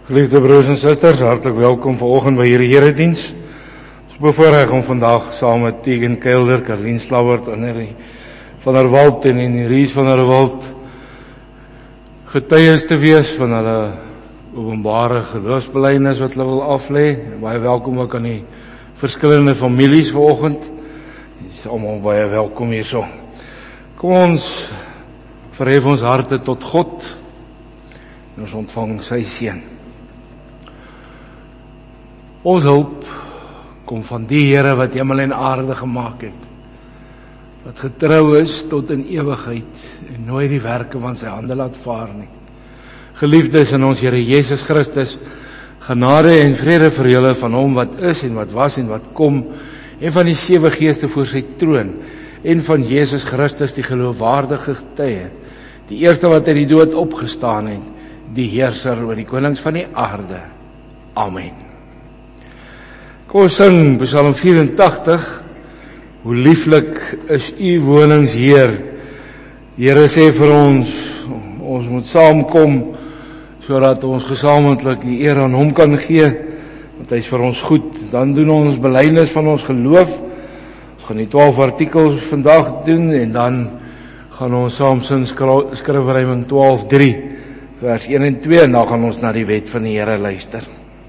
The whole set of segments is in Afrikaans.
Geliefde broers en susters, hartlik welkom vanoggend by hierdie erediens. Ons bevoorreg om vandag saam met Tegan Kelder, Karlien Slauwert, Annelie van der Walt en Ries van der Walt getuies te wees van hulle openbare geloofsbelijdenis wat hulle wil aflê. Baie welkom ook aan die verskillende families vanoggend. Dis almal baie welkom hierso. Kom ons verhef ons harte tot God en ons ontvang sy seën. Ons hulp kom van die Here wat hemel en aarde gemaak het, wat getrou is tot in ewigheid en nooit die werke van sy hande laat vaar nie. Geliefdes in ons Here Jesus Christus, genade en vrede vir julle van hom wat is en wat was en wat kom, en van die 7 geeste voor sy troon, en van Jesus Christus die geloofwaardige getuie, die eerste wat uit die dood opgestaan het, die heerser oor die konings van die aarde. Amen. Kom ons sing Psalm 84, hoe lieflik is u wonings, Heer. Die Here sê vir ons moet saamkom, sodat ons gesamentlik die eer aan hom kan gee, want hy is vir ons goed. Dan doen ons belydenis van ons geloof. Ons gaan die 12 artikels vandag doen, en dan gaan ons saam sing Skrifryming 12:3, vers 1 en 2, en dan gaan ons na die wet van die Here luister.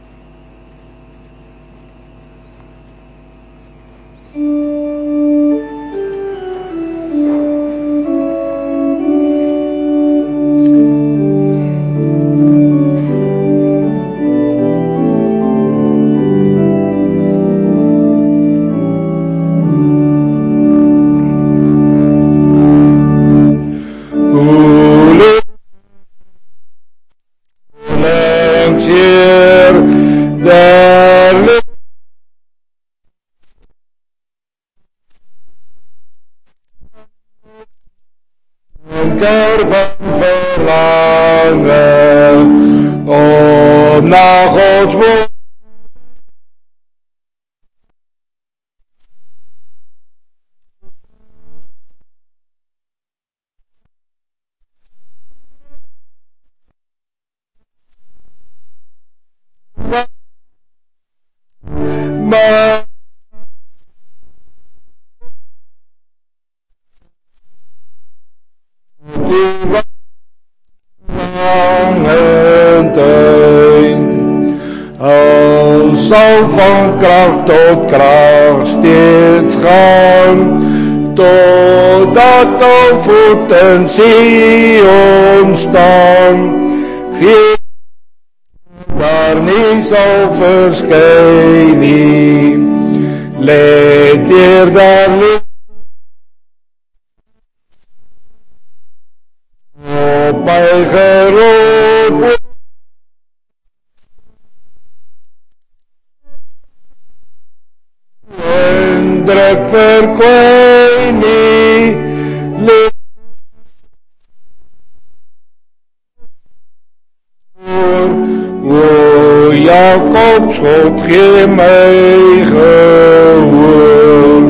Van kracht tot kracht steeds gaan, totdat op voeten Sion staan. Geen daar nie sal verskyn nie, let eerder lief op my geroep. Druk verkwyn nie, leef o Jakobs God, gee my gehoor.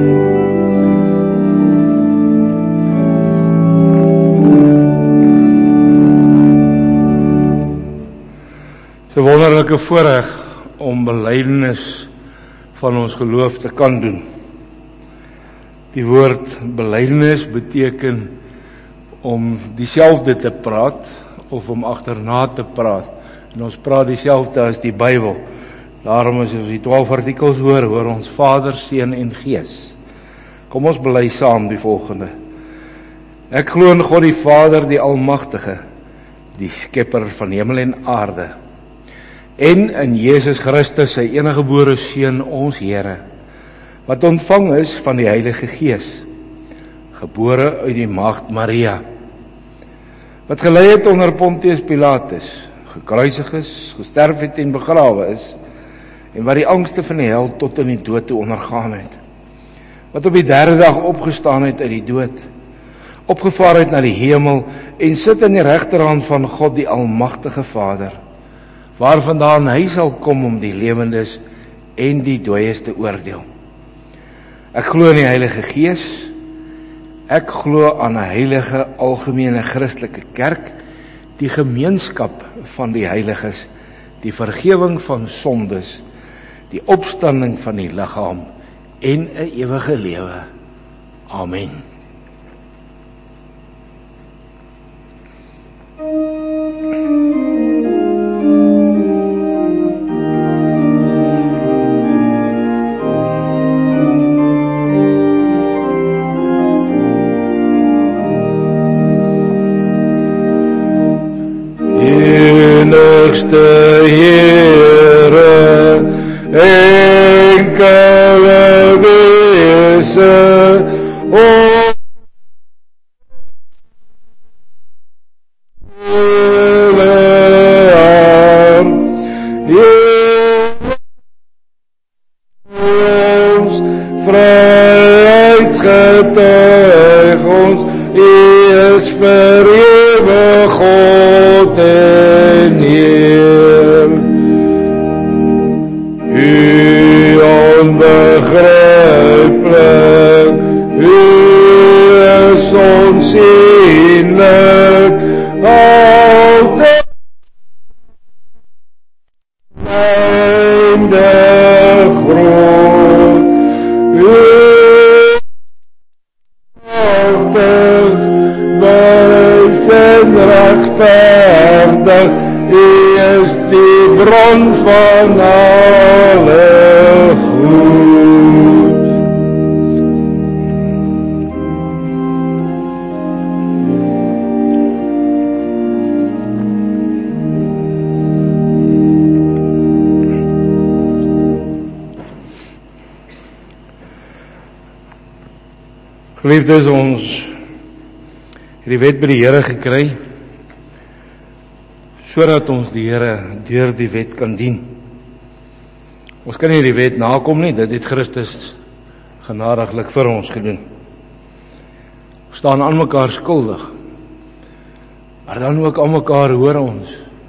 So wonderlike voorreg om belydenis van ons geloof te kan doen. Die woord belydenis beteken om dieselfde te praat of om agterna te praat. En ons praat dieselfde as die Bybel. Daarom as ons die 12 artikels hoor ons Vader, Seun en Gees. Kom ons bely saam die volgende. Ek glo in God die Vader, die Almagtige, die skepper van hemel en aarde, en in Jesus Christus, sy eniggebore Seun, ons Here, wat ontvang is van die Heilige Gees, gebore uit die maagd Maria, wat gelei het onder Pontius Pilatus, gekruisig is, gesterf het en begrawe is, en wat die angste van die hel tot in die dood toe ondergaan het, wat op die 3de dag opgestaan het uit die dood, opgevaar het na die hemel, en sit in die regterhand van God die Almagtige Vader, waarvandaan hy sal kom om die lewendes en die dooies te oordeel. Ek glo in die Heilige Gees, ek glo aan 'n heilige algemene Christelike kerk, die gemeenskap van die heiliges, die vergewing van sondes, die opstanding van die liggaam en 'n ewige lewe. Amen. Enigste Here, enkele wese, vryheid getuig ons, U is vir ewig God en Heer. U onbegryplik, U is onsienlik, altyd eindig groot. U altyd wys en regverdig, U is die bron van alle goed. Geliefdes, ons het die wet by die Here gekry, sodat ons die Here deur die wet kan dien. Ons kan nie die wet nakom nie, dit het Christus genadiglik vir ons gedoen. Ons staan aan mekaar skuldig, maar dan ook aan mekaar hoor ons.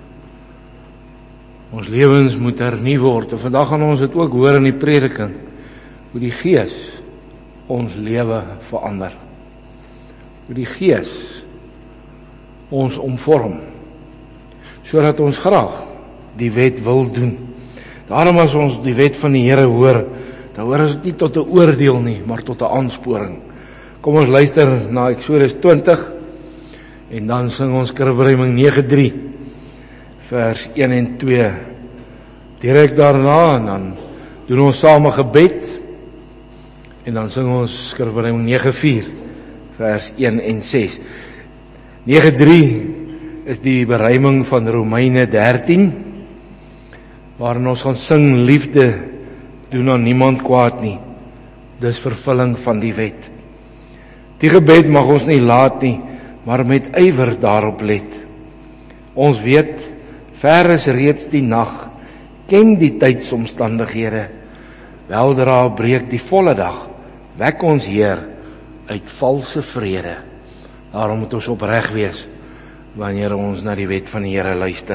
Ons lewens moet hernie word, en vandag gaan ons dit ook hoor in die prediking, hoe die Gees ons lewe verander. Hoe die Gees ons omvorm, sodat ons graag die wet wil doen. Daarom as ons die wet van die Here hoor, dan hoor ons dit nie tot 'n oordeel nie, maar tot 'n aansporing. Kom ons luister na Eksodus 20, en dan sing ons Skrifberinge 9:3, vers 1 en 2. Direk daarna, en dan doen ons saam 'n gebed, en dan sing ons Skrifberinge 9:4, vers 1 en 6. 9:3 is die beruiming van Romeine 13, waarin ons gaan sing, liefde doen aan niemand kwaad nie. Dis vervulling van die wet. Die gebed mag ons nie laat nie, maar met ywer daarop let. Ons weet, ver is reeds die nag, ken die tydsomstandighede. Weldra breek die volle dag, wek ons Heer uit valse vrede. Daarom moet ons opreg wees, wanneer ons na die wet van die Here luister.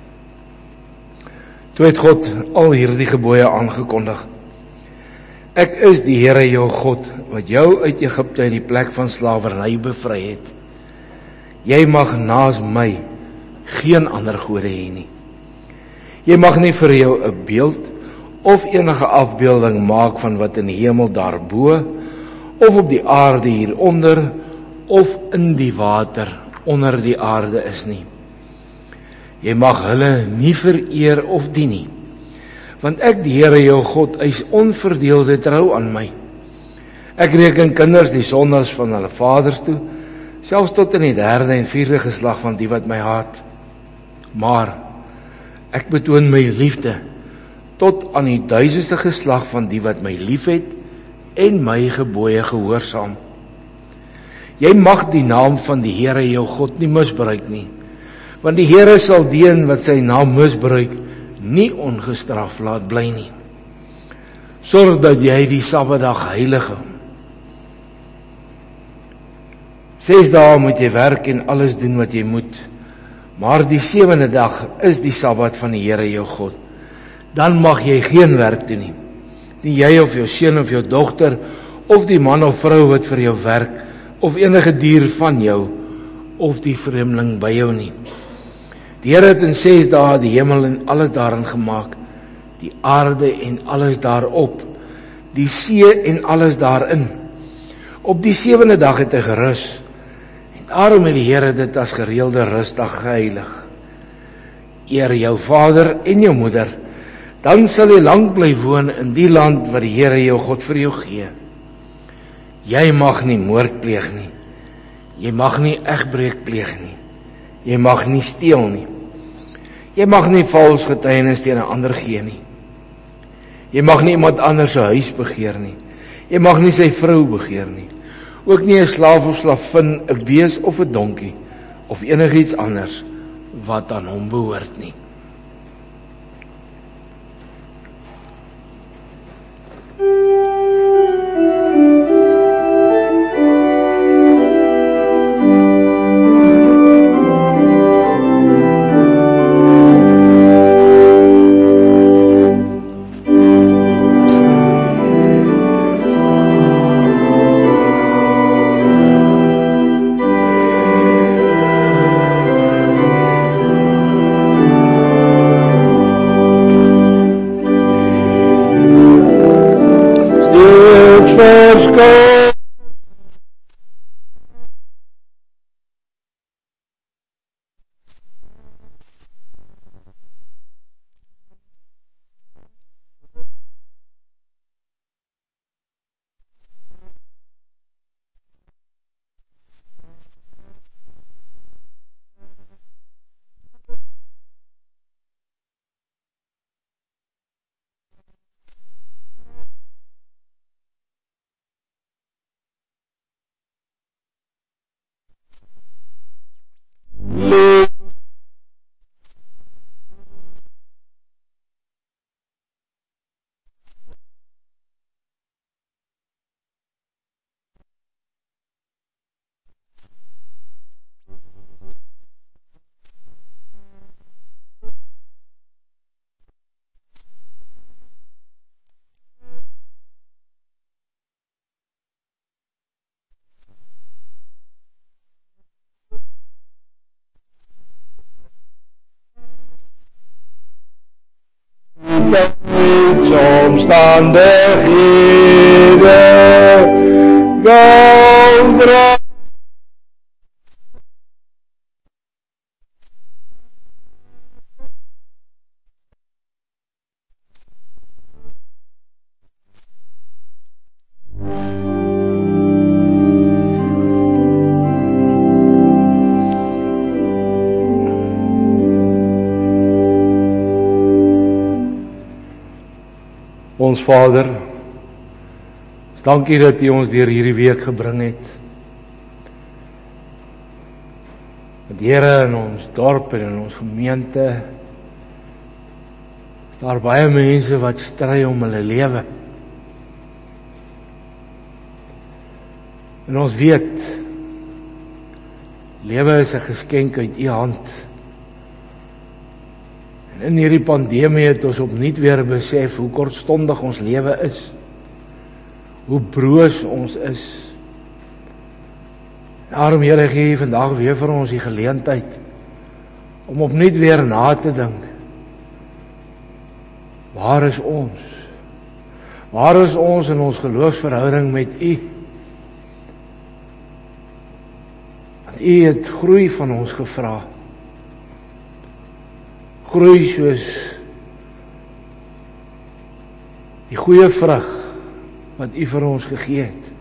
Toe het God al hierdie gebooie aangekondig. Ek is die Here jou God, wat jou uit Egipte uit die plek van slawerny bevry het. Jy mag naas my geen ander gode hê nie. Jy mag nie vir jou 'n beeld of enige afbeelding maak van wat in die hemel daarbo, of op die aarde hieronder, of in die water onder die aarde is nie. Jy mag hulle nie vereer of dien nie, want ek, die Here jou God, eis onverdeelde trou aan my. Ek reken kinders die sondaars van hulle vaders toe, selfs tot in die 3de en 4de geslag van die wat my haat. Maar ek betoon my liefde tot aan die 1000ste geslag van die wat my liefhet en my gebooie gehoorsaam. Jy mag die naam van die Here jou God nie misbruik nie, want die Here sal die wat sy naam misbruik nie ongestraf laat bly nie. Sorg dat jy die Sabbatdag heilig hou. 6 dae moet jy werk en alles doen wat jy moet, maar die 7de dag is die Sabbat van die Here jou God. Dan mag jy geen werk doen nie. Nie jy of jou seun of jou dogter, of die man of vrou wat vir jou werk, of enige dier van jou, of die vreemdeling by jou nie. Die Here het in 6 dae die hemel en alles daarin gemaak, die aarde en alles daarop, die see en alles daarin. Op die 7de dag het hy gerus, en daarom het die Here dit as gereelde rusdag geheilig. Eer jou vader en jou moeder, dan sal jy lank bly woon in die land wat die Here jou God vir jou gee. Jy mag nie moord pleeg nie, jy mag nie egbreek pleeg nie, jy mag nie steel nie, jy mag nie vals getuienis teen 'n ander gee nie, jy mag nie iemand anders se huis begeer nie, jy mag nie sy vrou begeer nie, ook nie 'n slaaf of slavin, 'n bees of 'n donkie, of enigiets anders wat aan hom behoort nie. Omstandighede goudra. Ons Vader, dankie dat U ons deur hierdie week gebring het. Dat Here in ons dorp en in ons gemeente is daar baie mense wat stry om hulle lewe. En ons weet, lewe is 'n geskenk uit U hand. In hierdie pandemie het ons opnuut weer besef hoe kortstondig ons lewe is, hoe broos ons is. Daarom Here, gee U vandag weer vir ons die geleentheid om opnuut weer na te dink. Waar is ons? Waar is ons in ons geloofsverhouding met U? Want U het groei van ons gevra. Groei soos die goeie vrug wat U vir ons gegee het.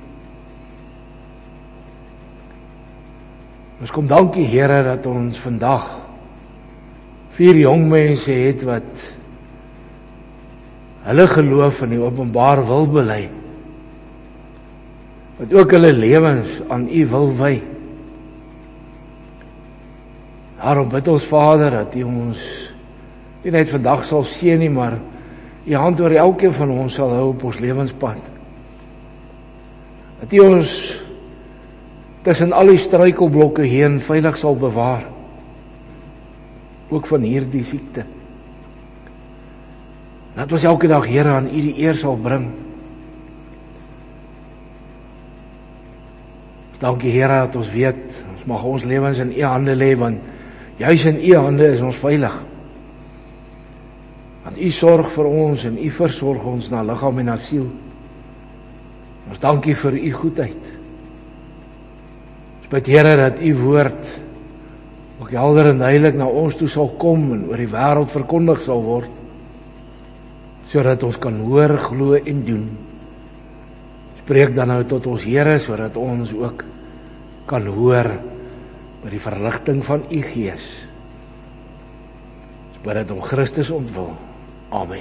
Ons kom dankie Here dat ons vandag 4 jong mense het wat hulle geloof in die openbaar wil bely, wat ook hulle lewens aan U wil wy. Daarom bid ons Vader dat U ons nie net vandag sal seën nie, maar U hand oor elkeen van ons sal hou op ons lewenspad. Dat U ons tussen al die struikelblokke heen veilig sal bewaar, ook van hierdie siekte. Dat ons elke dag Here aan U die eer sal bring. Dankie Here dat ons weet, ons mag ons lewens in U hande lê, want Juis in U hande is ons veilig. Want U sorg vir ons en U versorg ons na liggaam en na siel. Ons dankie vir U goedheid. Ons bid Here dat U woord ook helder en duidelik na ons toe sal kom en oor die wêreld verkondig sal word, sodat ons kan hoor, glo en doen. Spreek dan nou tot ons Here, sodat ons ook kan hoor met die verligting van U Gees. Ons bid dit om Christus ontwil. Amen.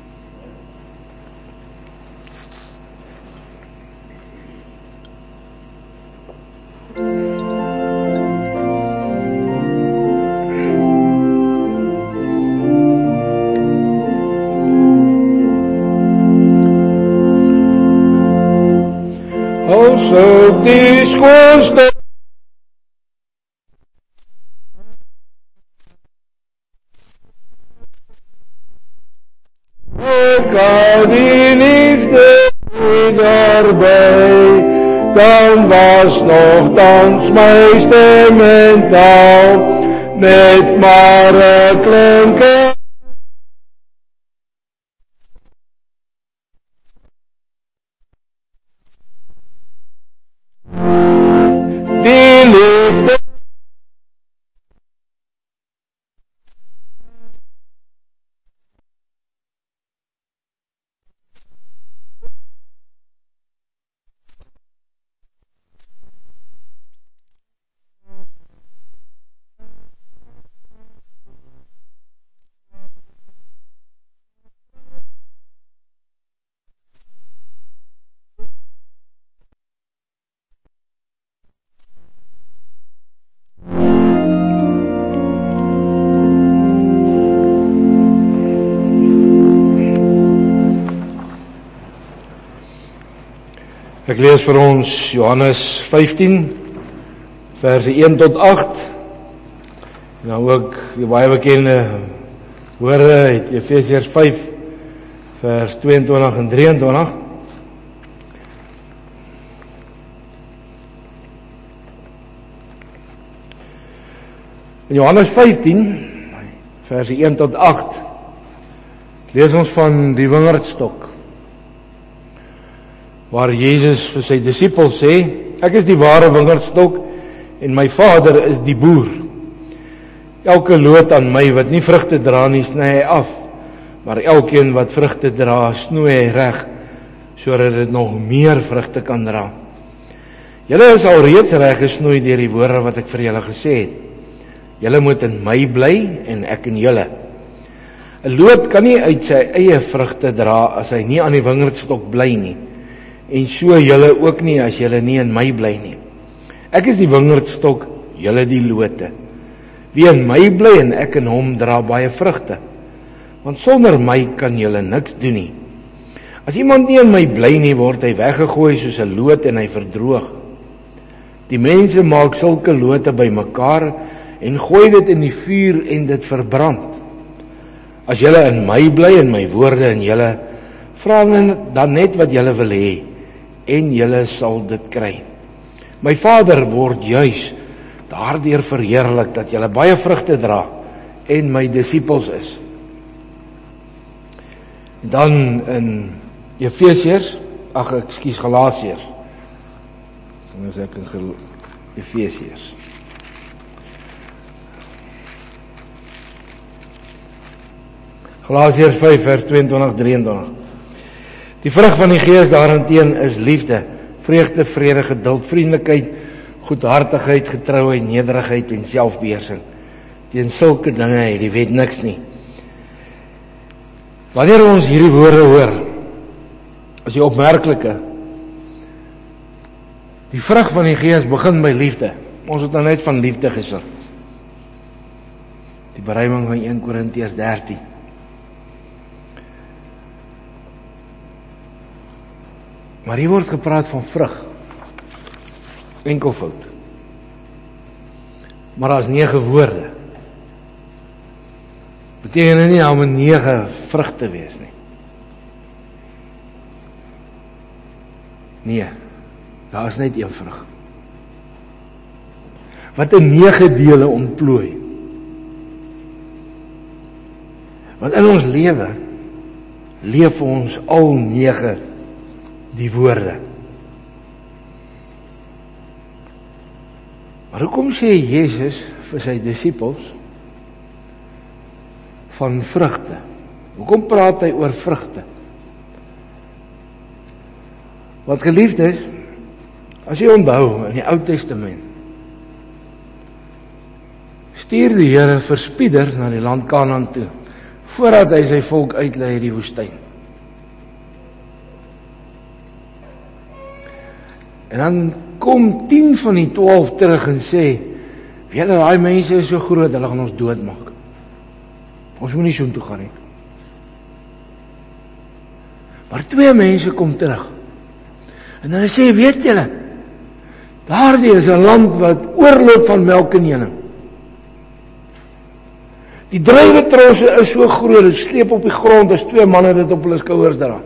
Also die schoonste kan die liefde daarbij, dan was nogthans my stem en taal net maar 'n klinke. Die liefde Ek lees vir ons Johannes 15, verse 1 tot 8. En dan ook die baie bekende woorde uit Efesiërs 5, vers 22 en 23. In Johannes 15, verse 1 tot 8, lees ons van die wingerdstok, waar Jesus vir sy disippels sê, ek is die ware wingerdstok en my Vader is die boer. Elke loot aan my wat nie vrugte dra nie, sny hy af, maar elkeen wat vrugte dra, snoei hy reg, sodat dit nog meer vrugte kan dra. Julle is al reeds reg gesnoei deur die woorde wat ek vir julle gesê het. Julle moet in my bly en ek in julle. 'n Loot kan nie uit sy eie vrugte dra as hy nie aan die wingerdstok bly nie. En so julle ook nie as julle nie in my bly nie. Ek is die wingerdstok, julle die lote. Wie in my bly en ek in hom dra baie vrugte. Want sonder my kan julle niks doen nie. As iemand nie in my bly nie, word hy weggegooi soos 'n loot en hy verdroog. Die mense maak sulke lote bymekaar en gooi dit in die vuur en dit verbrand. As julle in my bly en my woorde in julle, vra dan net wat julle wil hê en julle sal dit kry. My Vader word juis daardeur verheerlik dat julle baie vrugte dra en my disippels is. Dan in Galasiërs. En as ek in Efesiërs. Galasiërs 5 vers 22-23. Die vrug van die Gees daarenteen is liefde, vreugde, vrede, geduld, vriendelikheid, goedhartigheid, getrouheid, nederigheid en selfbeheersing. Teen sulke dinge het die wet niks nie. Wanneer ons hierdie woorde hoor, is die opmerklike, die vrug van die Gees begin by liefde. Ons het nou net van liefde gesing. Die beruiming van 1 Korintiërs 13. Maar hier word gepraat van vrug. Enkelvoud. Maar daar is 9 woorde. Beteken nie om 9 vrug te wees nie. Nee, daar is net 1 vrug. Wat in 9 dele ontplooi. Want in ons leef ons al 9 die woorde. Maar hoekom sê Jesus vir sy disippels van vrugte? Hoekom praat hy oor vrugte? Wat geliefdes, as jy onthou in die Ou Testament, stuur die Here verspieder na die land Kanaan toe, voordat hy sy volk uitlei uit die woestyn. En dan kom 10 van die 12 terug en sê, julle daai mense is so groot, hulle gaan ons doodmaak. Ons moet nie so toe gaan nie. Maar 2 mense kom terug. En hulle sê, weet julle, daardie is 'n land wat oorloop van melk en honing. Die druiwetrosse is so groot, dit sleep op die grond as 2 manne dit op hulle skouers dra.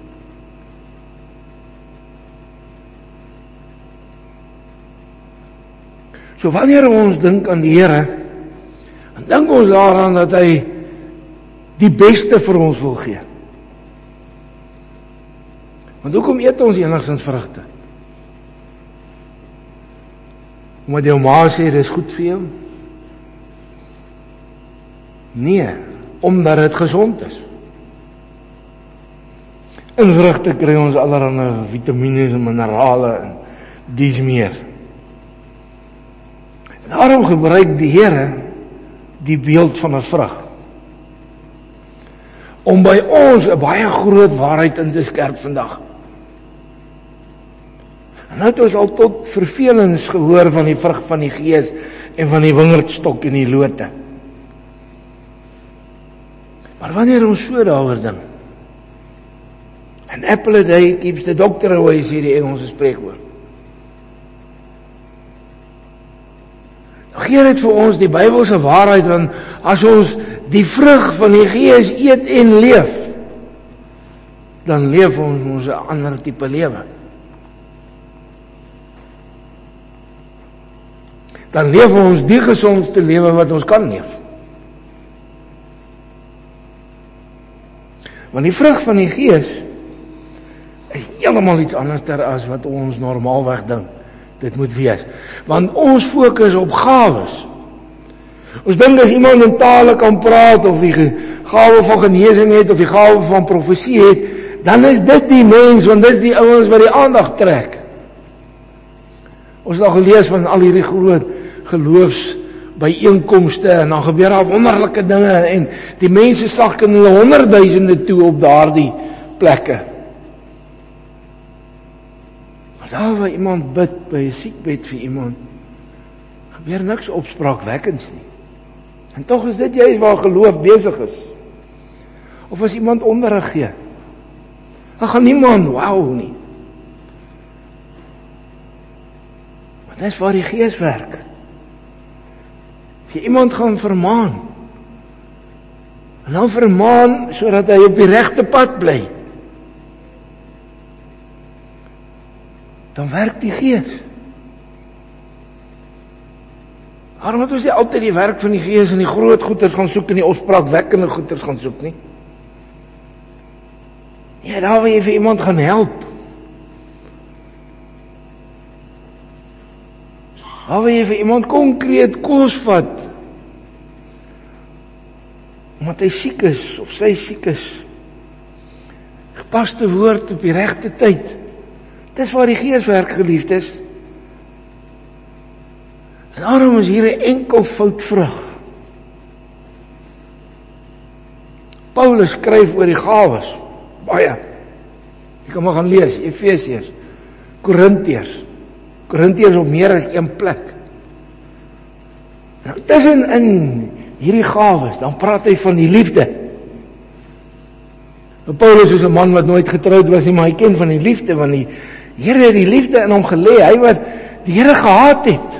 So wanneer ons dink aan die Here, dan dink ons daaraan dat hy die beste vir ons wil gee. Want hoekom eet ons enigstens vrugte? Omdat jou ma sê, dit is goed vir jou? Nee, omdat dit gesond is. In vrugte kry ons allerlei vitamines en minerale en dies meer. En daarom gebruik die Here die beeld van 'n vrug om by ons 'n baie groot waarheid in te skerp vandag. En nou het ons al tot vervelings gehoor van die vrug van die Gees en van die wingerdstok en die lote. Maar wanneer ons so daaroor dink, an apple a day keeps the doctor away, sê die Engelse spreekwoord. Gee dit vir ons die Bybelse waarheid, want as ons die vrug van die Gees eet en leef, dan leef ons 'n ander tipe lewe. Dan leef ons die gesondste lewe wat ons kan leef. Want die vrug van die Gees is heeltemal iets anders as wat ons normaalweg dink dit moet wees. Want ons fokus op gawes. Ons dink as iemand in tale kan praat, of die gawe van genesing het, of die gawe van profesie het, dan is dit die mens, want dit is die ouens wat die aandag trek. Ons het al gelees van al hierdie groot geloofsbyeenkomste, en dan gebeur daar wonderlike dinge, en die mense sak in hulle 100,000 toe op daardie plekke. Maar daar waar iemand bid by 'n siekbed vir iemand, gebeur niks opspraakwekkends nie. En tog is dit juist waar geloof besig is. Of as iemand onderrig gee, dan gaan niemand wauw nie. Maar dis waar die Gees werk. As jy iemand gaan vermaan, en dan vermaan sodat hy op die regte pad bly, dan werk die Gees. Waarom moet ons nie altyd die werk van die Gees in die groot goeders gaan soek en die opspraakwekkende goeders gaan soek nie? Ja, daar wil jy vir iemand gaan help. Daar wil jy vir iemand konkreet kos vat, omdat hy siek is, of sy siek is. Gepaste woord op die regte tyd. Dis waar die Gees werk, geliefdes. En daarom is hier 'n enkelvoud vrug. Paulus skryf oor die gawes, baie. Jy kan maar gaan lees, Efesiërs, Korintiërs op meer as een plek. En tussenin hierdie gawes, dan praat hy van die liefde. En Paulus is 'n man wat nooit getroud was nie, maar hy ken van die liefde, want die Here het die liefde in hom gelê, hy wat die Here gehaat het.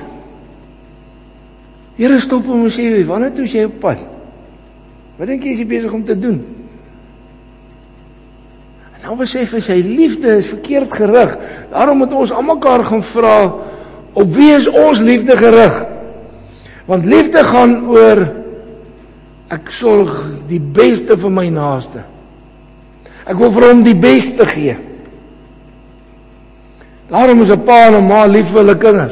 Here stop hom en sê, wanneer toe is jy op pad? Wat dink jy is hy besig om te doen? En nou besef hy, sy liefde is verkeerd gerig. Daarom moet ons almekaar gaan vra, op wie is ons liefde gerig? Want liefde gaan oor Ek sorg die beste vir my naaste. Ek wil vir hom die beste gee. Daarom is 'n pa en 'n ma lief vir hulle kinders.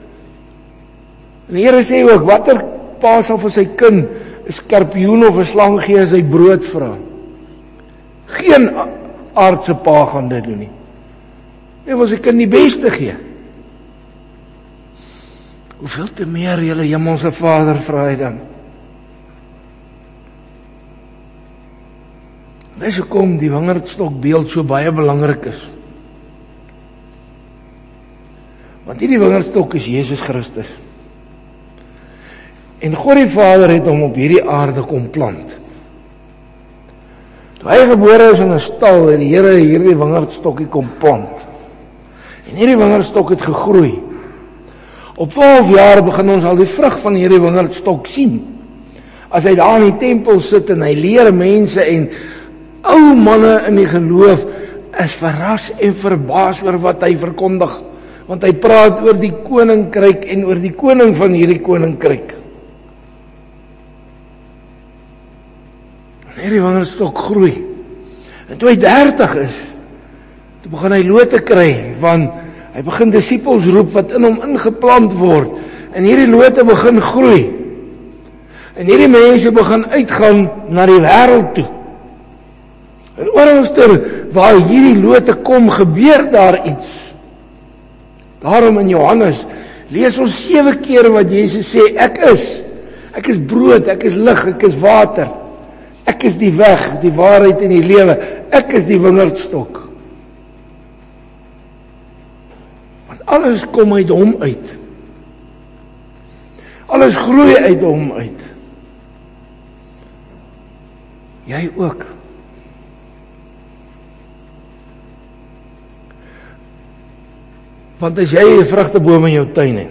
En die Here sê ook, watter pa sal vir sy kind 'n skorpioen of 'n slang gee as hy brood vra? Geen aardse pa gaan dit doen nie. Hy wil sy kind die beste gee. Hoeveel te meer julle hemelse Vader vra hy dan? Dis hoekom die wingerdstokbeeld so baie belangrik is. Want hierdie wingerdstok is Jesus Christus. En God die Vader het hom op hierdie aarde kom plant. Toe hy gebore is in 'n stal, het die Here hierdie wingerdstokkie kom plant. En hierdie wingerdstok het gegroei. Op 12 jaar begin ons al die vrug van hierdie wingerdstok sien. As hy daar in die tempel sit en hy leer mense en ou manne in die geloof is verras en verbaas oor wat hy verkondig. Want hy praat oor die koninkryk en oor die koning van hierdie koninkryk. En hierdie wingerdstok groei. En toe hy 30 is, toe begin hy lote kry, want hy begin disippels roep wat in hom ingeplant word. En hierdie lote begin groei. En hierdie mense begin uitgaan na die wêreld toe. En oralster waar hierdie lote kom, gebeur daar iets. Daarom in Johannes lees ons 7 keer wat Jesus sê, ek is brood, ek is lig, ek is water. Ek is die weg, die waarheid en die lewe. Ek is die wingerdstok. Want alles kom uit hom uit. Alles groei uit hom uit. Jy ook. Want as jy 'n vrugteboom in jou tuin het,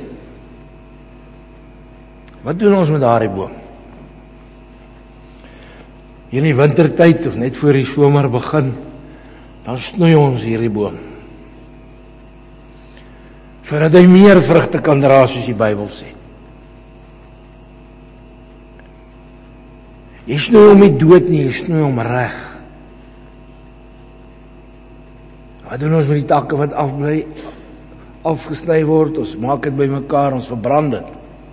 wat doen ons met daardie boom? In die wintertyd of net voor die somer begin, dan snoei ons hierdie boom. Sodat hy meer vrugte kan dra, soos die Bybel sê. Jy snoei hom nie dood nie, jy snoei hom reg. Wat doen ons met die takke wat afgesny word? Ons maak dit bymekaar, ons verbrand dit.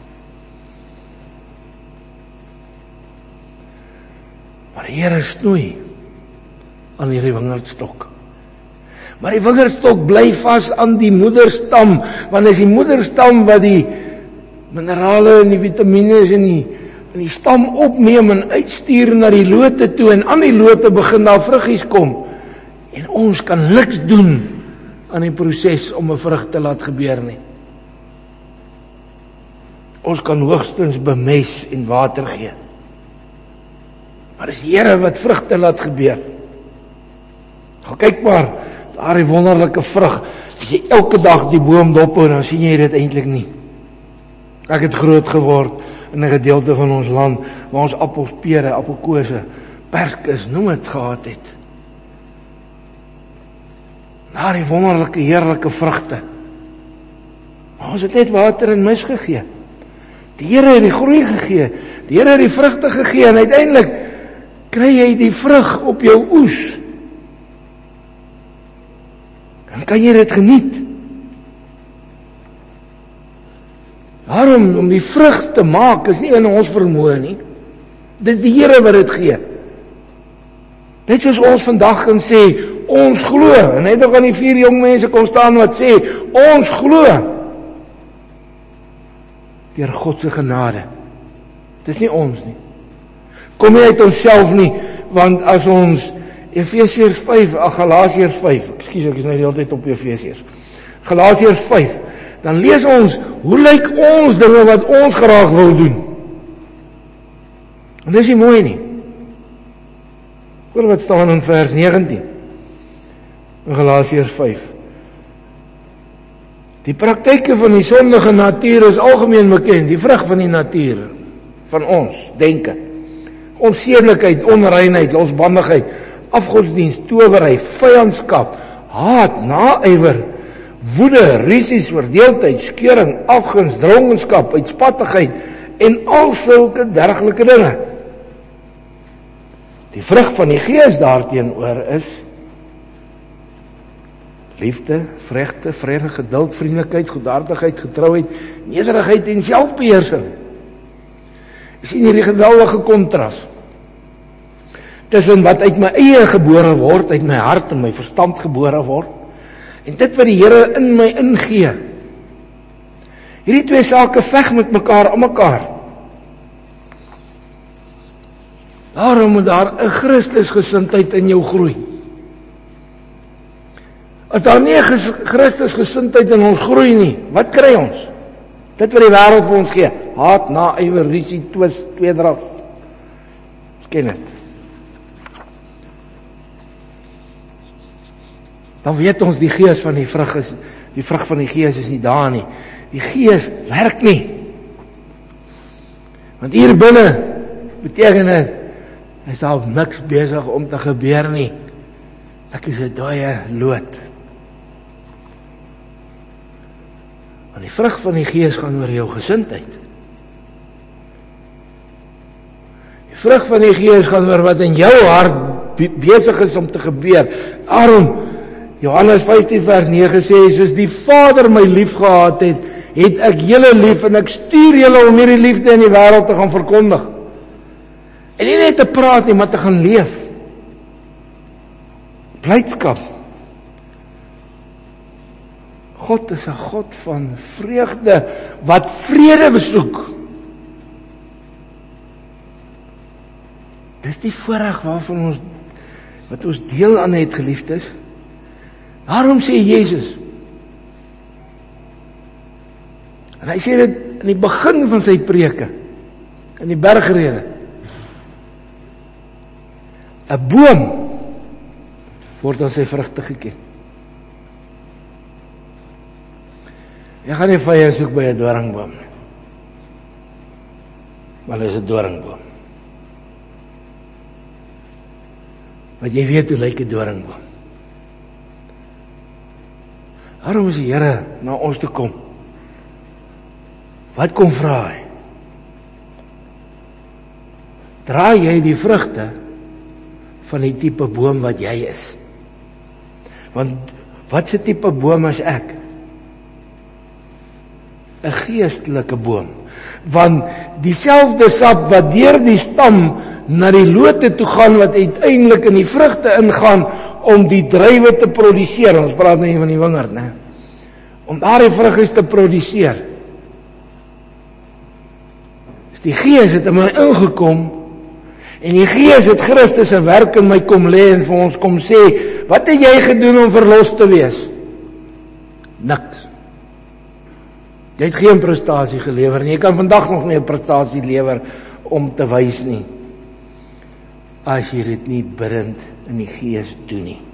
Maar die Here snoei aan hierdie wingerdstok. Maar die wingerdstok bly vas aan die moederstam, want is die moederstam wat die minerale en die vitamiene in die stam opneem en uitstuur na die lote toe, en aan die lote begin daar vruggies kom. En ons kan niks doen aan die proses om 'n vrug te laat gebeur nie. Ons kan hoogstens bemest en water gee. Maar dis die Here wat vrugte laat gebeur. Gaan kyk maar, daar die wonderlike vrug. As jy elke dag die boom dophou, dan sien jy dit eintlik nie. Ek het groot geword in 'n gedeelte van ons land, waar ons appels, pere, appelkose, perskes, noem het gehad het. Daar die wonderlike, heerlike vrugte. Maar ons het net water en mis gegee. Die Here het die groei gegee, die Here het die vrugte gegee, en uiteindelik kry jy die vrug op jou oes. Dan kan jy dit geniet. Waarom? Om die vrug te maak is nie in ons vermoë nie. Dit is die Here wat dit gee. Net soos ons vandag kan sê, ons glo, en net nog aan die 4 jong mense kom staan wat sê, ons glo. Deur God se genade. Dit is nie ons nie. Kom nie uit onsself nie, want as ons Efesiërs 5, Galasiërs 5, ekskuus, ek is nou die hele tyd op Efesiërs. Galasiërs 5, dan lees ons, hoe lyk ons dinge wat ons graag wil doen? En dit is nie mooi nie. Hoor wat staan in vers 19. In Galasiërs 5. Die praktyke van die sondige natuur is algemeen bekend, die vrug van die natuur, van ons, denke. Onsedelikheid, onreinheid, losbandigheid, afgodsdienst, towery, vyandskap, haat, naaiwer, woede, rusies, oordeeldheid, skeuring, afguns, dronkenskap, uitspattigheid en al sulke dergelike dinge. Die vrug van die Gees daarteenoor is liefde, vreugde, vrede, geduld, vriendelikheid, goedhartigheid, getrouheid, nederigheid en selfbeheersing. Jy sien hierdie geweldige kontras tussen wat uit my eie gebore word, uit my hart en my verstand gebore word, en dit wat die Here in my ingee. Hierdie twee sake veg met mekaar aan mekaar. Daarom moet daar 'n Christusgesindheid in jou groei. As daar nie 'n Christusgesindheid in ons groei nie, wat kry ons? Dit wat die wêreld vir ons gee: haat, naaiwer, rusie, twis, tweedrag. Ons ken dit. Dan weet ons die vrug van die Gees is nie daar nie. Die Gees werk nie. Want hier binne beteken dit, is daar niks besig om te gebeur nie. Ek is 'n dooie lood. Want die vrug van die Gees gaan oor jou gesindheid. Die vrug van die Gees gaan oor wat in jou hart besig is om te gebeur. Daarom, Johannes 15 vers 9 sê, soos die Vader my lief gehad het, het ek julle lief en ek stuur julle om hierdie liefde in die wêreld te gaan verkondig. En nie net te praat nie, maar te gaan leef. Blydskap. God is 'n God van vreugde, wat vrede besoek. Dis die voorreg wat ons deel aan het, geliefdes. Daarom sê Jesus, en hy sê dit in die begin van sy preke, in die bergrede, 'n boom word aan sy vrugte geken. Jy gaan nie vye soek by 'n doringboom nie, maar dit is 'n doringboom. Want jy weet hoe lyk 'n doringboom. Daarom is die Here na ons toe kom. Wat kom vra hy? Dra jy die vrugte van die tipe boom wat jy is? Want wat se tipe boom is ek? 'n geestelike boom. Want dieselfde sap wat deur die stam na die lote toe gaan, wat uiteindelik in die vrugte ingaan om die druiwe te produseer. Ons praat nou van die wingerd, né? Om daardie vrugte te produseer. Die Gees het in my ingekom, en die Gees het Christus se werk in my kom lê en vir ons kom sê, wat het jy gedoen om verlos te wees? Niks. Jy het geen prestasie gelewer nie. Jy kan vandag nog nie 'n prestasie lewer om te wys nie, as jy dit nie bidend in die Gees doen nie.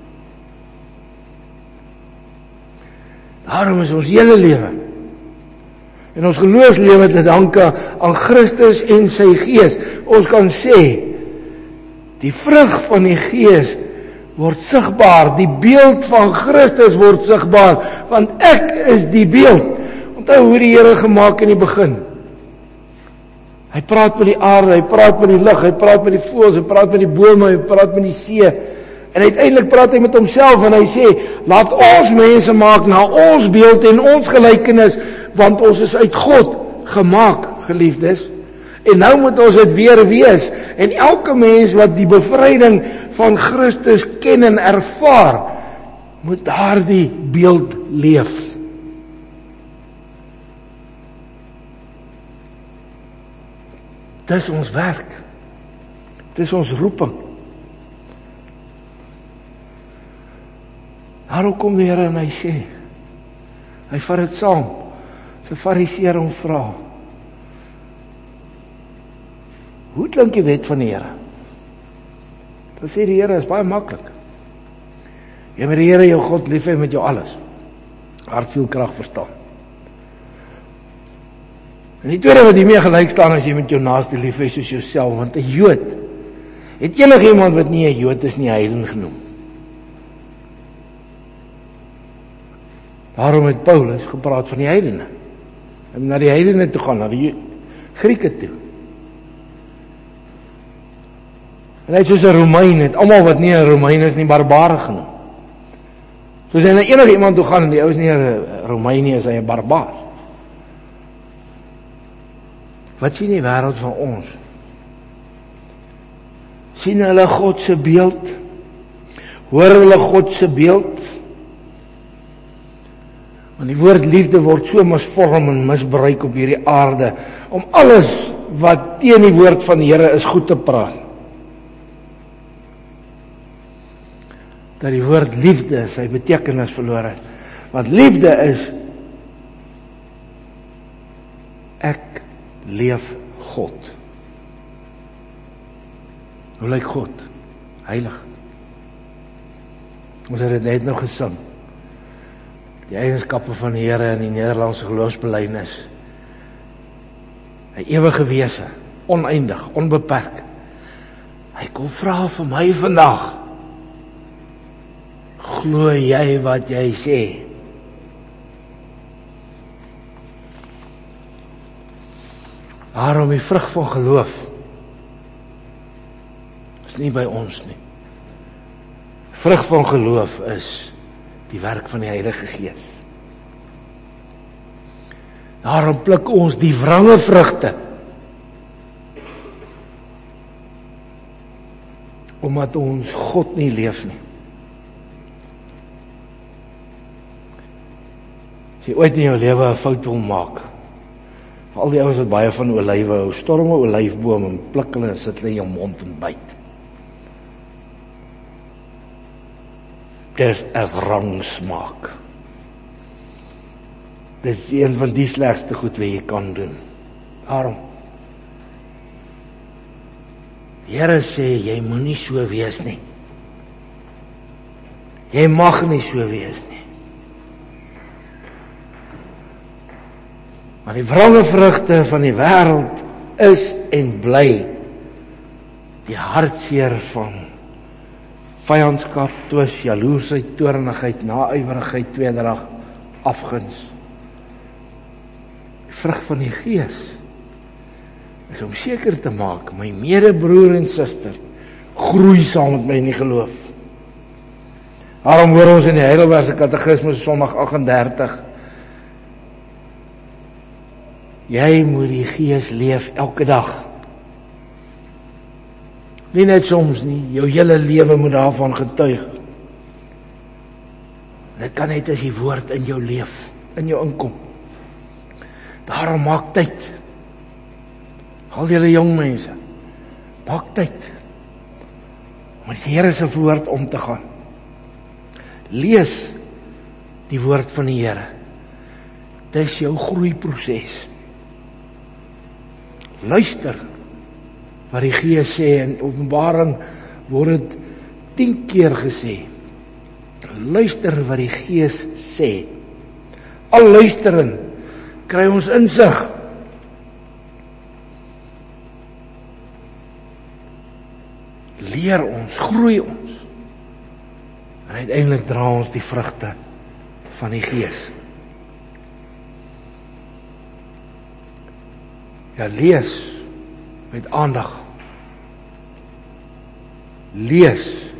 Daarom is ons hele lewe en ons geloofslewe te danke aan Christus en sy Gees. Ons kan sê, die vrug van die Gees word sigbaar, die beeld van Christus word sigbaar, want ek is die beeld. Onthou hoe die Here gemaak in die begin. Hy praat met die aarde, hy praat met die lug, hy praat met die voëls, hy praat met die bome, hy praat met die see. En uiteindelik praat hy met homself en hy sê, laat ons mense maak na ons beeld en ons gelykenis, want ons is uit God gemaak, geliefdes. En nou moet ons dit weer wees. En elke mens wat die bevryding van Christus ken en ervaar, moet daardie beeld leef. Dis ons werk. Dis ons roeping. Daarom kom die Here en hy sê, hy vat dit saam, vir Fariseer om vra, hoe klink die wet van die Here? Dan sê die Here, is baie maklik. Jy moet die Here jou God lief hê met jou alles. Hart, siel, krag, verstand. En die tweede wat hiermee gelyk staan, as jy met jou naaste lief hê soos jouself, want 'n Jood, het enigiemand wat nie 'n Jood is nie, heiden genoem. Daarom het Paulus gepraat van die heidene. Hy moet na die heidene toe gaan, na die Grieke toe. En hy het soos 'n Romein, het almal wat nie 'n Romein is nie, barbare genoem. Soos hy na enige iemand toe gaan en die ou is nie 'n Romein nie, is hy 'n barbaar. Wat sien die wêreld van ons? Sien hulle God se beeld? Hoor hulle God se beeld? Want die woord liefde word so misvorm en misbruik op hierdie aarde, om alles wat teen die woord van die Here is goed te praat. Dat die woord liefde sy betekenis verloor het. Want liefde is, ek leef God. Hoe lyk God? Heilig. Ons het dit net nou gesing. Die eienskappe van die Here in die Nederlandse geloofsbelijdenis. 'n Ewige wese, oneindig, onbeperk. Hy kom vra vir my vandag, glo jy wat jy sê? Daarom die vrug van geloof is nie by ons nie. Vrug van geloof is die werk van die Heilige Gees. Daarom pluk ons die wrange vrugte, omdat ons God nie leef nie. As jy ooit in jou lewe 'n fout wil maak, vir al die ouens wat baie van olywe hou, storm 'n olyfboom en pluk hulle en sit hulle in jou mond en byt. Dis 'n wrang smaak. Dis een van die slegste goed wat jy kan doen. Daarom, die Here sê, jy moet nie so wees nie. Jy mag nie so wees nie. Maar die wrange vrugte van die wêreld is en bly die hartseer van vyandskap, twis, jaloersheid, toornigheid, naaiwerigheid, tweedrag, afguns. Die vrug van die Gees is om seker te maak, my medebroer en suster groei saam met my in die geloof. Daarom hoor ons in die Heidelbergse Katekismus Sondag 38, jy moet die Gees leef elke dag. Nie net soms nie, jou hele lewe moet daarvan getuig. Dit kan net as die woord in jou leef, in jou inkom. Daarom maak tyd. Al julle jong mense, maak tyd om met die Here se woord om te gaan. Lees die woord van die Here. Dit is jou groeiproses. Luister wat die Gees sê. In Openbaring word dit 10 keer gesê. Luister wat die Gees sê. Al luisterend kry ons insig. Leer ons, groei ons. En uiteindelik dra ons die vrugte van die Gees. Ja, lees met aandag. Lees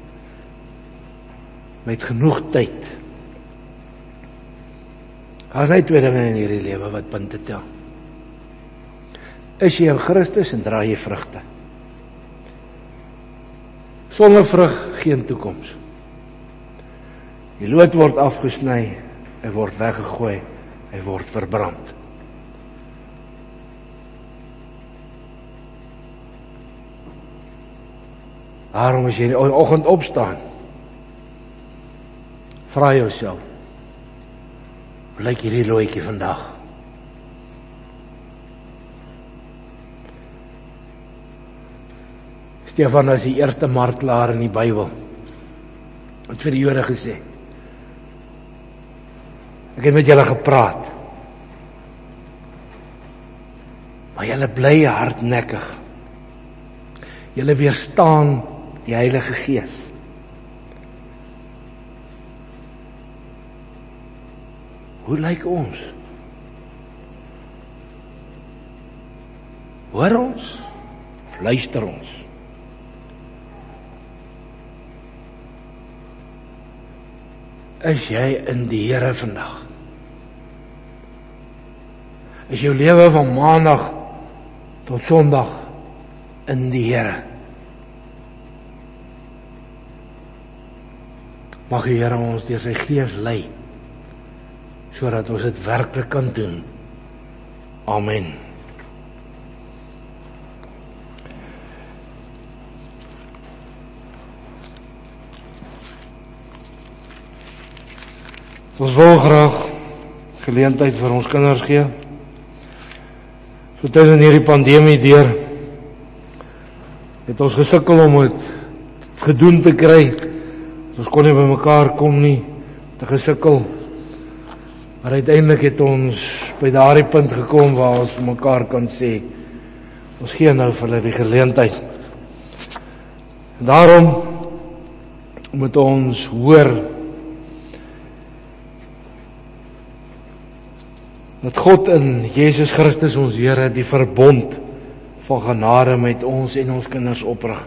met genoeg tyd. Daar is net 2 dinge in hierdie lewe wat punte tel. Is jy in Christus en dra jy vrugte? Sonder vrug geen toekoms. Die lood word afgesny, hy word weggegooi, hy word verbrand. Daarom as jy in die oggend opstaan, vra jouself, hoe lyk hierdie looitjie vandag? Stefan is die eerste martelaar in die Bybel. Het vir die Jode gesê, ek het met julle gepraat, maar julle bly hardnekkig. Julle weerstaan die Heilige Gees. Hoe lyk ons? Hoor ons? Of luister ons? Is jy in die Here vandag? Is jou lewe van maandag tot Sondag in die Here? Mag die Here ons deur sy Gees lei, sodat ons dit werklik kan doen. Amen. Ons wil graag geleentheid vir ons kinders gee. So tussen hierdie pandemie deur het ons gesukkel om dit gedoen te kry. Ons kon nie by mekaar kom nie, te gesukkel. Maar uiteindelik het ons by daardie punt gekom waar ons mekaar kan sê, ons gee nou vir hulle die geleentheid. En daarom moet ons hoor dat God in Jesus Christus ons Here die verbond van genade met ons en ons kinders oprig.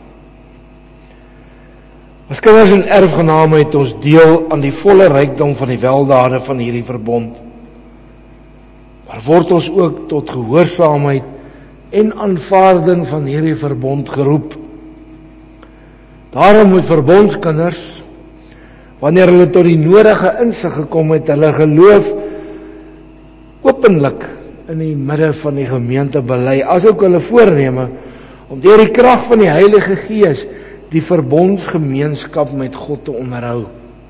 As kinders en erfgename het ons deel aan die volle rykdom van die weldade van hierdie verbond. Maar word ons ook tot gehoorsaamheid en aanvaarding van hierdie verbond geroep. Daarom moet verbondskinders, wanneer hulle tot die nodige insig gekom het, hulle geloof openlik in die midde van die gemeente bely, asook hulle voorneme om deur die krag van die Heilige Gees die verbondsgemeenskap met God te onderhou.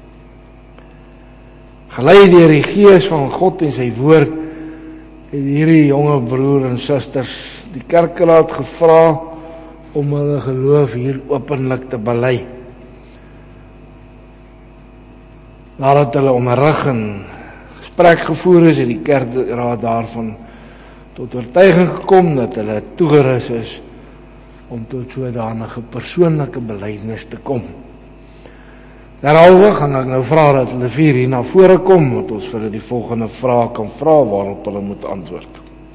Gelei deur die Gees van God en sy woord, het hierdie jonge broer en susters die kerkraad gevra om hulle geloof hier openlik te bely. Nadat hulle onderrig en gesprek gevoer is, het die kerkraad daarvan tot oortuiging gekom dat hulle toegerus is om tot sodanige persoonlike belydenis te kom. Derhalwe gaan ek nou vra dat hulle vier hier na vore kom, dat ons vir hulle die volgende vraag kan vra waarop hulle moet antwoord.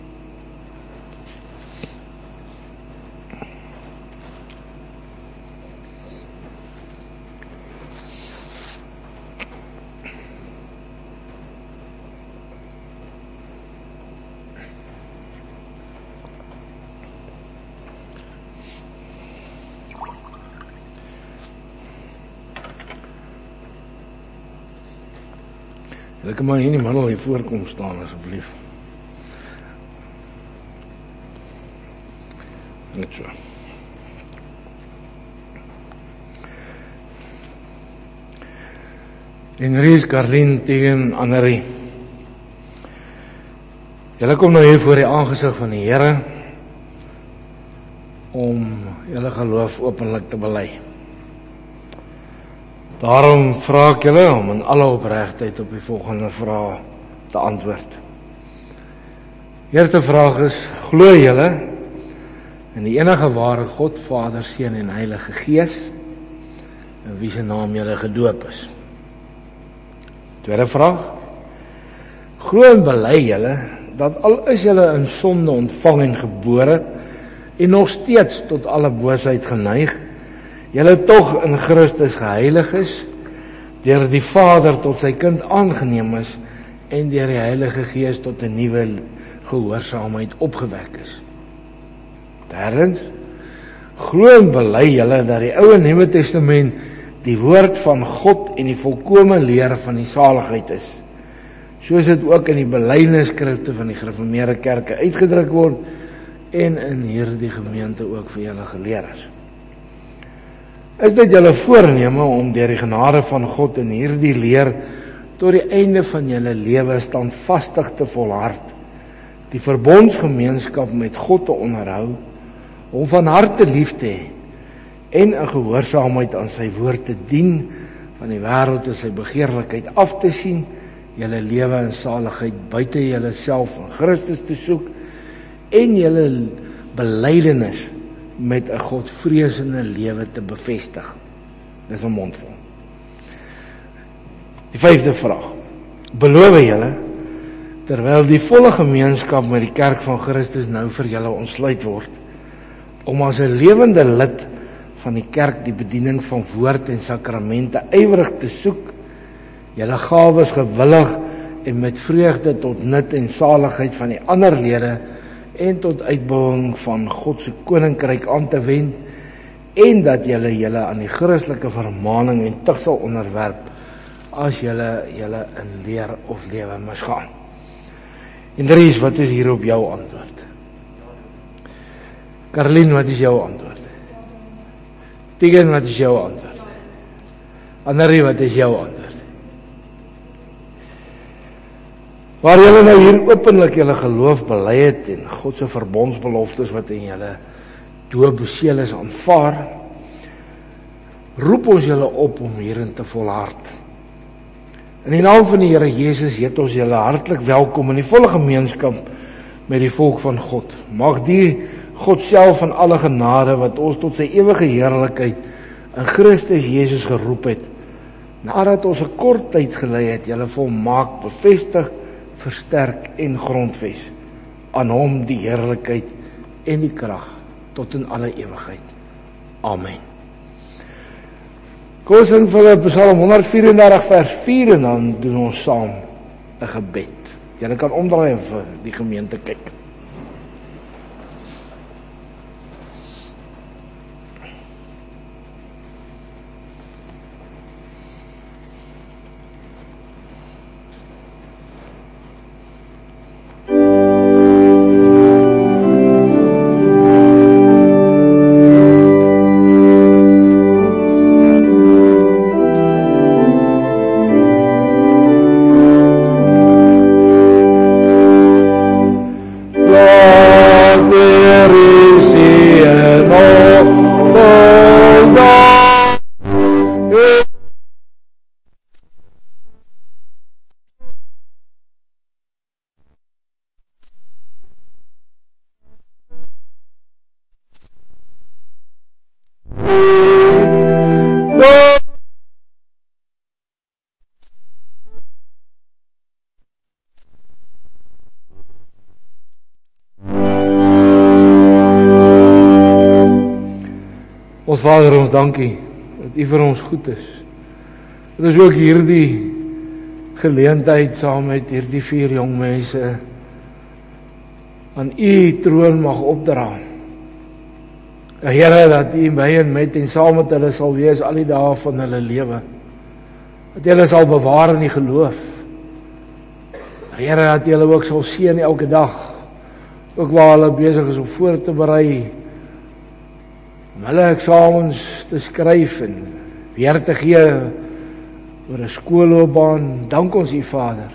Ek kan maar hier nie man al hier voorkom staan asseblief. Net so. Henries, Karlien tegen Annerie. Julle kom nou hier voor die aangesig van die Here om julle geloof openlik te bely. Daarom vra ek julle om in alle opregtheid op die volgende vraag te antwoord. Eerste vraag is, glo julle in die enige ware God, Vader, Seun en Heilige Gees, in wie se naam julle gedoop is? Tweede vraag, glo en bely julle dat al is julle in sonde ontvang en gebore en nog steeds tot alle boosheid geneig, julle tog in Christus geheilig is, deur die Vader tot sy kind aangeneem is en deur die Heilige Gees tot 'n nuwe gehoorsaamheid opgewek is. Derdens, glo en bely julle dat die Ou en Nuwe Testament die woord van God en die volkome leer van die saligheid is, soos dit ook in die belydenisskrifte van die gereformeerde kerke uitgedruk word en in hierdie gemeente ook vir julle geleer is. Is dit julle voorneme om deur die genade van God in hierdie leer tot die einde van julle lewe standvastig te volhard, die verbondsgemeenskap met God te onderhou, om van harte lief te hê en in gehoorsaamheid aan sy woord te dien, van die wêreld en sy begeerlikheid af te sien, julle lewe en saligheid buite julle self in Christus te soek en julle belydenis met 'n godvreesende lewe te bevestig. Dis 'n mondvol. Die 5de vraag. Beloof julle, terwyl die volle gemeenskap met die kerk van Christus nou vir julle ontsluit word, om as 'n lewende lid van die kerk die bediening van woord en sakramente ywerig te soek julle gawes gewillig en met vreugde tot nut en saligheid van die ander lede en tot uitbouing van God se koninkryk aan te wend, en dat julle aan die Christelike vermaning en tug sal onderwerp as julle in leer of lewe misgaan. En Dries, wat is hierop jou antwoord? Karlien, wat is jou antwoord? Tegen, wat is jou antwoord? Annerie, wat is jou antwoord? Waar julle nou hier openlik julle geloof bely het en God se verbondsbeloftes wat in julle doop beseel is aanvaar, roep ons julle op om hierin te volhard. In die naam van die Here Jesus heet ons julle hartlik welkom in die volle gemeenskap met die volk van God. Mag die God self van alle genade wat ons tot sy ewige heerlikheid in Christus Jesus geroep het, nadat ons 'n kort tyd gelei het, julle volmaak, bevestig, versterk en grondves. Aan hom die heerlikheid en die krag tot in alle ewigheid. Amen. Kom ons sing vir Psalm 134 vers 4 en dan doen ons saam 'n gebed. Julle kan omdraai en vir die gemeente kyk. Ons Vader, ons dankie dat U vir ons goed is. Dat ons ook hierdie geleentheid saam met hierdie 4 jong mense aan U troon mag opdra. Here, dat U by en met en saam met hulle sal wees al die dae van hulle lewe. Dat U hulle sal bewaar in die geloof. Here, dat U hulle ook sal seën elke dag, ook waar hulle besig is om voor te berei, om hulle eksamens te skryf en weer te gee oor 'n skoolloopbaan. Dank ons U, Vader,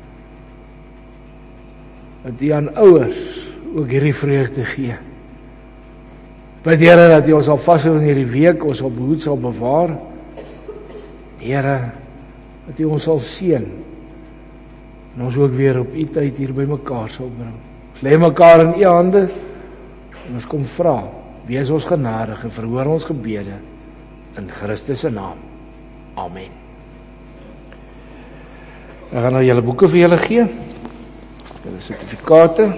dat U aan ouers ook hierdie vreugde gee. Bid, Here, dat U ons sal vashou in hierdie week, ons sal behoed, sal bewaar. Here, dat U ons sal seën en ons ook weer op U tyd hier by mekaar sal bring. Ons lê mekaar in U hande en ons kom vra, wees ons genadig en verhoor ons gebede in Christus se naam. Amen. Ek gaan nou julle boeke vir julle gee, julle sertifikate.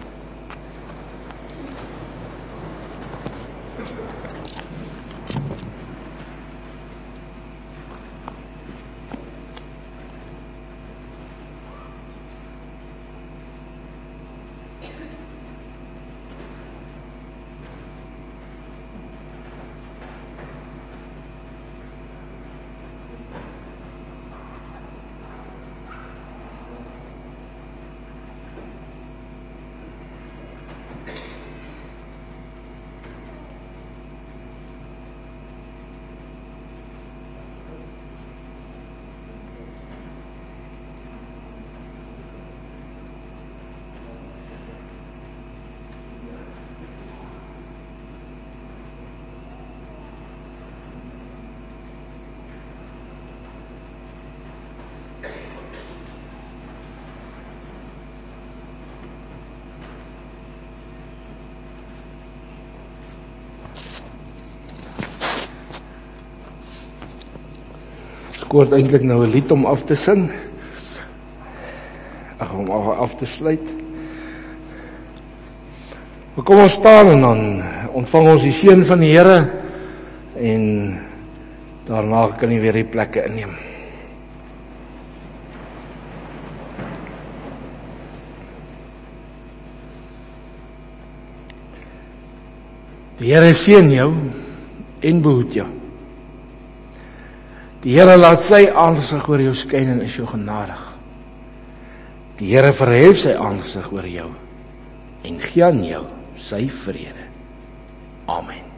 Ek hoor eintlik nou 'n lied om af te sing. Om af te sluit. Maar kom ons staan en dan ontvang ons die seën van die Here en daarna kan jy weer die plekke inneem. Die Here seën jou en behoed jou. Die Here laat sy aangesig oor jou skyn en is jou genadig. Die Here verhef sy aangesig oor jou en gee aan jou sy vrede. Amen.